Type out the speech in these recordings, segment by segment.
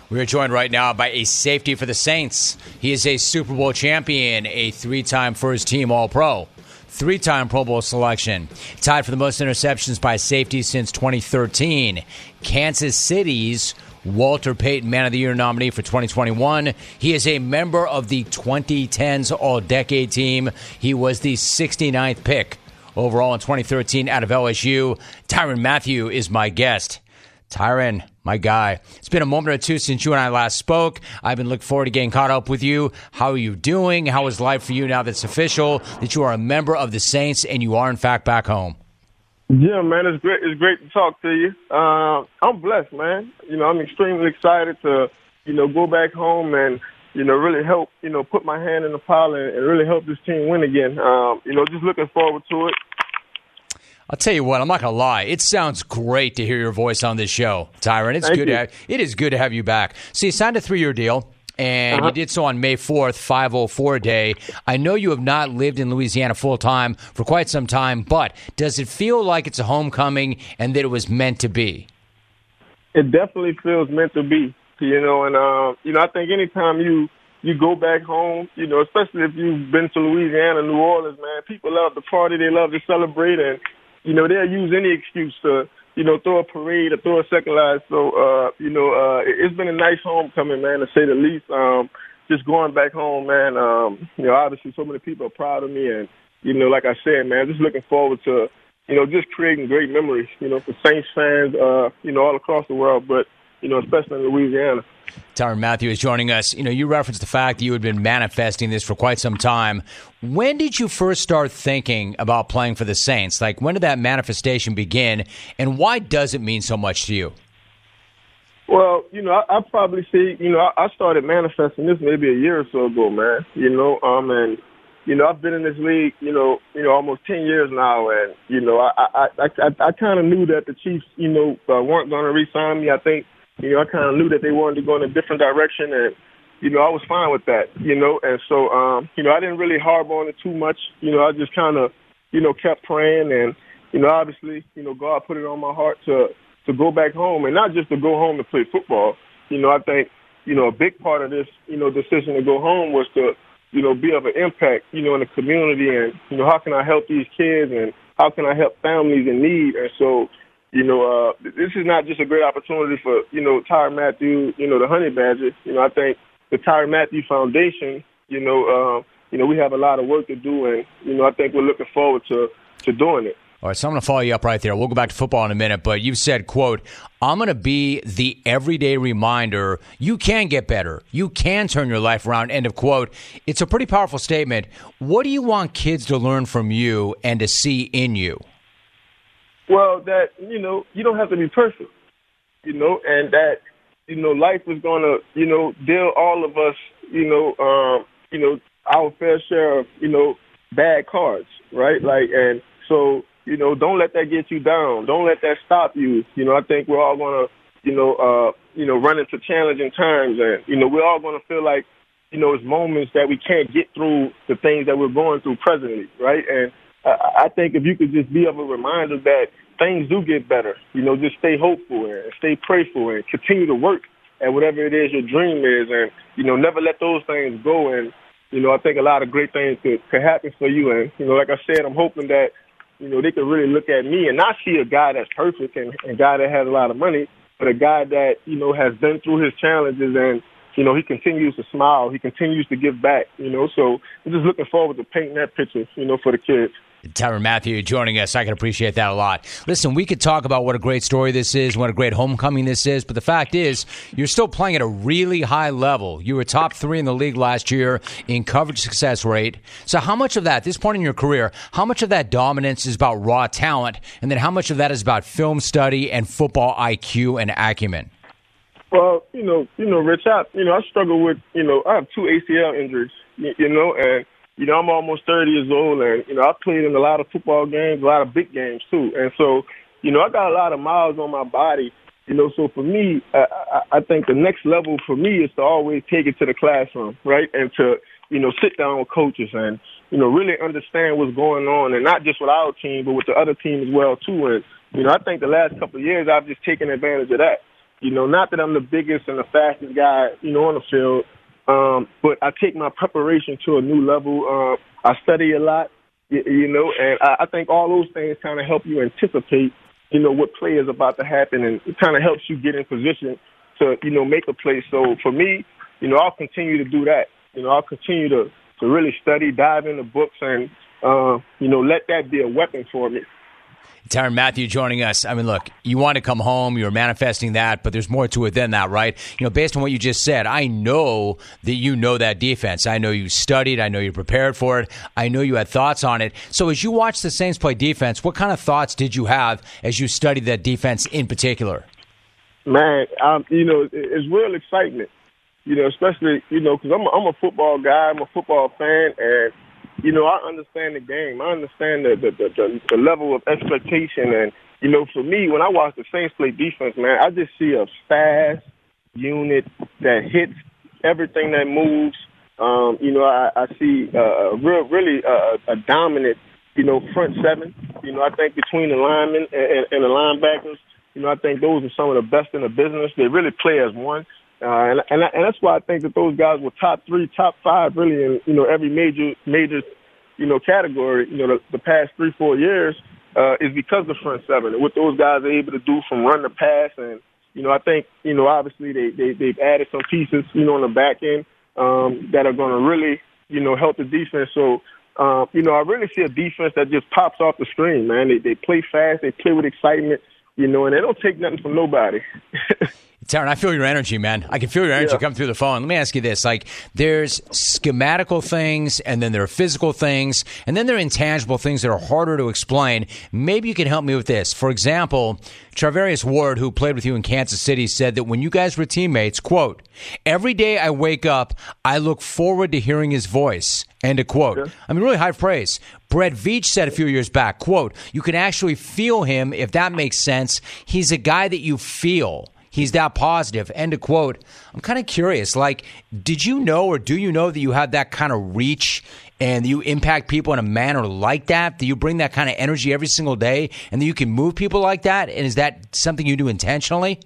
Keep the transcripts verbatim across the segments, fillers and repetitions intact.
We are joined right now by a safety for the Saints. He is a Super Bowl champion, a three-time first-team All-Pro, three-time Pro Bowl selection, tied for the most interceptions by safety since twenty thirteen. Kansas City's Walter Payton Man of the Year nominee for twenty twenty-one. He is a member of the twenty tens All-Decade Team. He was the sixty-ninth pick overall in twenty thirteen out of L S U. Tyrann Mathieu is my guest. Tyrann, my guy, it's been a moment or two since you and I last spoke. I've been looking forward to getting caught up with you. How are you doing? How is life for you now that it's official that you are a member of the Saints and you are, in fact, back home? Yeah, man, it's great. It's great to talk to you. Uh, I'm blessed, man. You know, I'm extremely excited to, you know, go back home and, you know, really help, you know, put my hand in the pile and, and really help this team win again. Um, you know, just looking forward to it. I'll tell you what, I'm not going to lie. It sounds great to hear your voice on this show, Tyrann. It's Thank good. you. To have, it is good to have you back. So you signed a three-year deal, and Uh-huh. you did so on May fourth, five oh four day. I know you have not lived in Louisiana full-time for quite some time, but does it feel like it's a homecoming and that it was meant to be? It definitely feels meant to be, you know, and, uh, you know, I think anytime you, you go back home, you know, especially if you've been to Louisiana, New Orleans, man, people love to party, they love to celebrate, and, you know, they'll use any excuse to, you know, throw a parade or throw a second line. So, uh, you know, uh, it's been a nice homecoming, man, to say the least. Um, just going back home, man, um, you know, obviously so many people are proud of me. And, you know, like I said, man, just looking forward to, you know, just creating great memories, you know, for Saints fans, uh, you know, all across the world, but, you know, especially in Louisiana. Tyrann Mathieu is joining us. You know, you referenced the fact that you had been manifesting this for quite some time. When did you first start thinking about playing for the Saints? Like, when did that manifestation begin, and why does it mean so much to you? Well, you know, I, I probably see, you know, I, I started manifesting this maybe a year or so ago, man. You know, um, and you know, I've been in this league, you know, you know, almost ten years now, and you know, I, I, I, I, I kind of knew that the Chiefs, you know, uh, weren't going to re-sign me. I think, you know, I kind of knew that they wanted to go in a different direction, and you know, I was fine with that, you know, and so, um, you know, I didn't really harbor on it too much. You know, I just kind of, you know, kept praying, and you know, obviously, you know, God put it on my heart to. to go back home, and not just to go home to play football. You know, I think, you know, a big part of this, you know, decision to go home was to, you know, be of an impact, you know, in the community, and, you know, how can I help these kids, and how can I help families in need? And so, you know, uh, this is not just a great opportunity for, you know, Tyrann Mathieu, you know, the Honey Badger. You know, I think the Tyrann Mathieu Foundation, you know, uh, you know, we have a lot of work to do, and, you know, I think we're looking forward to, to doing it. All right, so I'm going to follow you up right there. We'll go back to football in a minute, but you've said, quote, I'm going to be the everyday reminder you can get better. You can turn your life around, end of quote. It's a pretty powerful statement. What do you want kids to learn from you and to see in you? Well, that, you know, you don't have to be perfect, you know, and that, you know, life is going to, you know, deal all of us, you know, um, you know, our fair share of, you know, bad cards, right? Like, and so, you know, don't let that get you down. Don't let that stop you. You know, I think we're all going to, you know, uh, you know, run into challenging times. And, you know, we're all going to feel like, you know, it's moments that we can't get through the things that we're going through presently, right? And uh, I think if you could just be of a reminder that things do get better, you know, just stay hopeful and stay prayerful and continue to work at whatever it is your dream is. And, you know, never let those things go. And, you know, I think a lot of great things could, could happen for you. And, you know, like I said, I'm hoping that, you know, they could really look at me and not see a guy that's perfect and a guy that has a lot of money, but a guy that, you know, has been through his challenges and, you know, he continues to smile. He continues to give back, you know. So I'm just looking forward to painting that picture, you know, for the kids. Tyrann Mathieu joining us. I can appreciate that a lot. Listen, we could talk about what a great story this is, what a great homecoming this is, but the fact is you're still playing at a really high level. You were top three in the league last year in coverage success rate. So how much of that, at this point in your career, how much of that dominance is about raw talent, and then how much of that is about film study and football I Q and acumen? Well, you know, you know, Rich, I, you know, I struggle with, you know, I have two A C L injuries, you, you know, and you know, I'm almost thirty years old, and, you know, I've played in a lot of football games, a lot of big games, too. And so, you know, I got a lot of miles on my body, you know, so for me, I, I, I think the next level for me is to always take it to the classroom, right, and to, you know, sit down with coaches and, you know, really understand what's going on, and not just with our team, but with the other team as well, too. And, you know, I think the last couple of years I've just taken advantage of that. You know, not that I'm the biggest and the fastest guy, you know, on the field, um, but I take my preparation to a new level. Uh, I study a lot, you, you know, and I, I think all those things kind of help you anticipate, you know, what play is about to happen, and it kind of helps you get in position to, you know, make a play. So for me, you know, I'll continue to do that. You know, I'll continue to, to really study, dive into books, and, uh, you know, let that be a weapon for me. Tyrann Mathieu joining us. I mean, look, you want to come home, you're manifesting that, but there's more to it than that, right? You know, based on what you just said, I know that you know that defense. I know you studied. I know you prepared for it. I know you had thoughts on it. So as you watch the Saints play defense, what kind of thoughts did you have as you studied that defense in particular? Man, um, you know, it's real excitement, you know, especially, you know, because I'm a, I'm a football guy. I'm a football fan, and you know, I understand the game. I understand the the, the the level of expectation. And, you know, for me, when I watch the Saints play defense, man, I just see a fast unit that hits everything that moves. Um, you know, I, I see uh, a real, really uh, a dominant, you know, front seven. You know, I think between the linemen and, and the linebackers, you know, I think those are some of the best in the business. They really play as one. Uh, and, and and that's why I think that those guys were top three, top five, really, in, you know, every major, major, you know, category, you know, the, the past three, four years, uh, is because of the front seven and what those guys are able to do from run to pass. And, you know, I think, you know, obviously they, they, they've added some pieces, you know, on the back end, um, that are going to really, you know, help the defense. So, uh, you know, I really see a defense that just pops off the screen, man. They, they play fast, they play with excitement, you know, and they don't take nothing from nobody. Tyrann, I feel your energy, man. I can feel your energy yeah. come through the phone. Let me ask you this. Like, there's schematical things, and then there are physical things, and then there are intangible things that are harder to explain. Maybe you can help me with this. For example, Charvarius Ward, who played with you in Kansas City, said that when you guys were teammates, quote, every day I wake up, I look forward to hearing his voice, end of quote. Yeah. I mean, really high praise. Brett Veach said a few years back, quote, you can actually feel him, if that makes sense. He's a guy that you feel. He's that positive, end of quote. I'm kind of curious, like, did you know or do you know that you have that kind of reach and you impact people in a manner like that? Do you bring that kind of energy every single day and that you can move people like that? And is that something you do intentionally?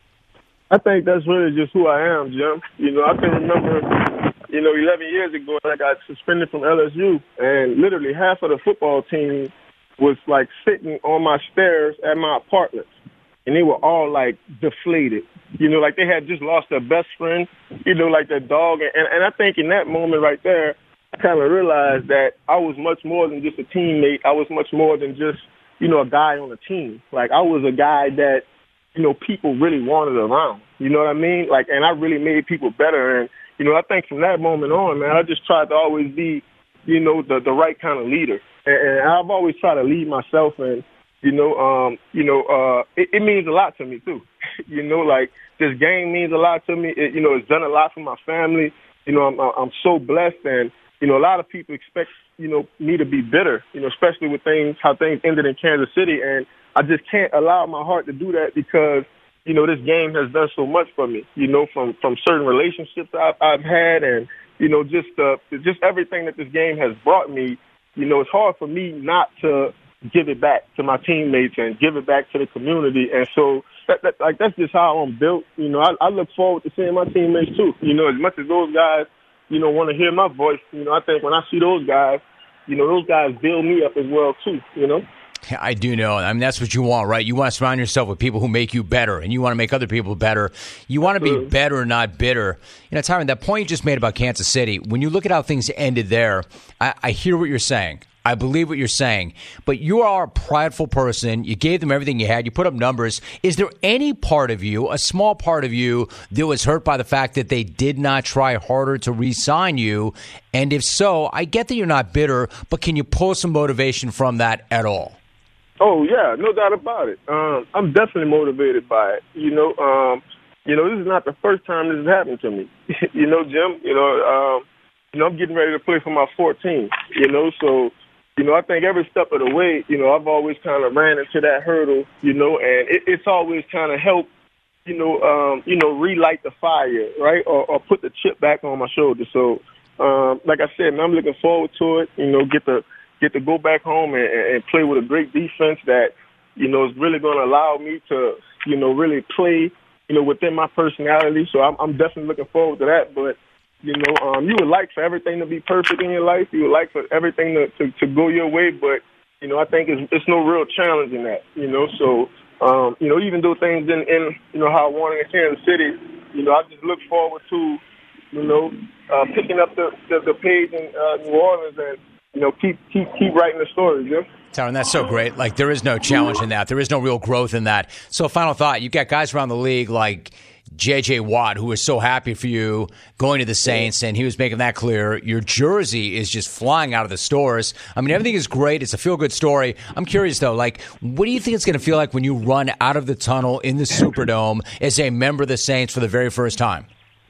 I think that's really just who I am, Jim. You know, I can remember, you know, eleven years ago, I got suspended from L S U, and literally half of the football team was, like, sitting on my stairs at my apartment. And they were all, like, deflated. You know, like they had just lost their best friend, you know, like their dog. And, and I think in that moment right there, I kind of realized that I was much more than just a teammate. I was much more than just, you know, a guy on a team. Like, I was a guy that, you know, people really wanted around. You know what I mean? Like, and I really made people better. And, you know, I think from that moment on, man, I just tried to always be, you know, the, the right kind of leader. And, and I've always tried to lead myself, and, You know, um, you know, uh, it, it means a lot to me too. You know, like this game means a lot to me. It, you know, it's done a lot for my family. You know, I'm, I'm so blessed, and you know, a lot of people expect, you know, me to be bitter. You know, especially with things how things ended in Kansas City, and I just can't allow my heart to do that because, you know, this game has done so much for me. You know, from from certain relationships I've, I've had, and you know, just uh, just everything that this game has brought me. You know, it's hard for me not to give it back to my teammates and give it back to the community. And so that, that, like, that's just how I'm built. You know, I, I look forward to seeing my teammates too. You know, as much as those guys, you know, want to hear my voice, you know, I think when I see those guys, you know, those guys build me up as well too, you know. I do know. I mean, that's what you want, right? You want to surround yourself with people who make you better, and you want to make other people better. You want to be better, not bitter. You know, Tyrann, that point you just made about Kansas City, when you look at how things ended there, I, I hear what you're saying. I believe what you're saying, but you are a prideful person. You gave them everything you had. You put up numbers. Is there any part of you, a small part of you, that was hurt by the fact that they did not try harder to re-sign you? And if so, I get that you're not bitter, but can you pull some motivation from that at all? Oh, yeah, no doubt about it. Um, I'm definitely motivated by it. You know, um, you know, this is not the first time this has happened to me. you know, Jim, you know, um, you know, I'm getting ready to play for my fourteenth, you know, so, you know, I think every step of the way, you know, I've always kind of ran into that hurdle, you know, and it, it's always kind of helped, you know, um, you know, relight the fire, right, or, or put the chip back on my shoulder. So, um, like I said, man, I'm looking forward to it, you know, get to get to go back home and, and play with a great defense that, you know, is really going to allow me to, you know, really play, you know, within my personality. So I'm, I'm definitely looking forward to that. But, you know, um, you would like for everything to be perfect in your life. You would like for everything to, to, to go your way. But, you know, I think it's, it's no real challenge in that, you know. So, um, you know, even though things didn't end, you know, how I wanted in Kansas City, you know, I just look forward to, you know, uh, picking up the, the, the page in uh, New Orleans and, you know, keep keep keep writing the stories, yeah. Tyrann, that's so great. Like, there is no challenge in that. There is no real growth in that. So, final thought, you got guys around the league like J J. Watt, who was so happy for you going to the Saints, and he was making that clear. Your jersey is just flying out of the stores. I mean, everything is great. It's a feel-good story. I'm curious, though, like, what do you think it's going to feel like when you run out of the tunnel in the Superdome as a member of the Saints for the very first time?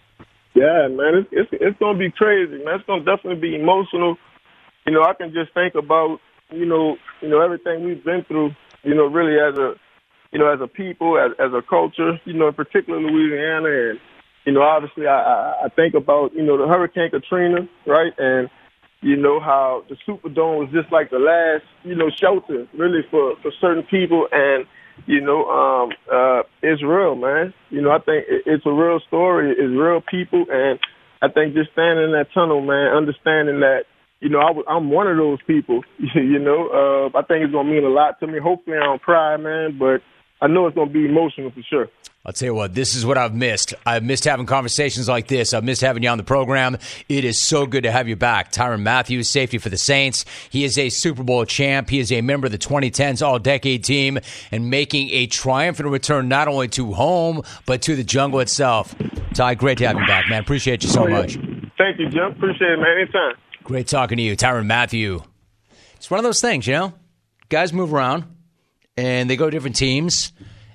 Yeah, man, it's it's, it's going to be crazy, man. It's going to definitely be emotional. You know, I can just think about, you know, you know, everything we've been through, you know, really as a, you know, as a people, as, as a culture, you know, in particular Louisiana. And, you know, obviously I, I, I think about, you know, the Hurricane Katrina, right? And, you know, how the Superdome was just like the last, you know, shelter really for, for certain people. And, you know, um, uh, it's real, man. You know, I think it, it's a real story. It's real people. And I think just standing in that tunnel, man, understanding that, you know, I w- I'm one of those people, you know. Uh, I think it's going to mean a lot to me. Hopefully I don't cry, man, but I know it's going to be emotional for sure. I'll tell you what, this is what I've missed. I've missed having conversations like this. I've missed having you on the program. It is so good to have you back. Tyrann Mathieu, safety for the Saints. He is a Super Bowl champ. He is a member of the twenty tens All-Decade team and making a triumphant return not only to home, but to the jungle itself. Ty, great to have you back, man. Appreciate you so oh, yeah. much. Thank you, Jim. Appreciate it, man. Anytime. Great talking to you, Tyrann Mathieu. It's one of those things, you know? Guys move around, and they go to different teams,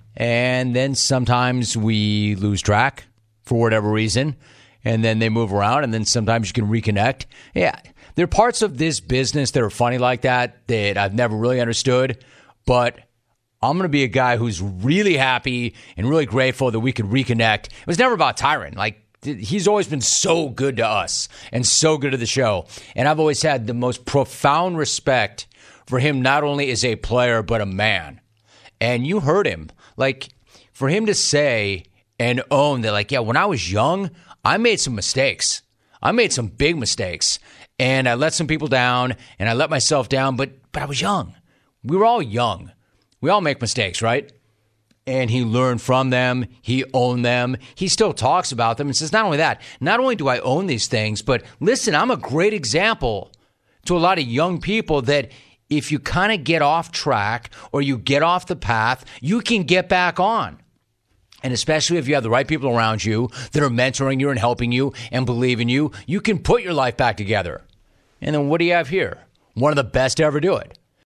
and then sometimes we lose track for whatever reason, and then they move around, and then sometimes you can reconnect. Yeah, there are parts of this business that are funny like that that I've never really understood, but I'm going to be a guy who's really happy and really grateful that we could reconnect. It was never about Tyrann. Like, he's always been so good to us and so good to the show. And I've always had the most profound respect for him, not only as a player, but a man. And you heard him. Like, for him to say and own that, like, yeah, when I was young, I made some mistakes. I made some big mistakes. And I let some people down, and I let myself down, but but I was young. We were all young. We all make mistakes, right? And he learned from them. He owned them. He still talks about them and says, not only that, not only do I own these things, but listen, I'm a great example to a lot of young people that if you kind of get off track or you get off the path, you can get back on. And especially if you have the right people around you that are mentoring you and helping you and believe in you, you can put your life back together. And then what do you have here? One of the best to ever do it.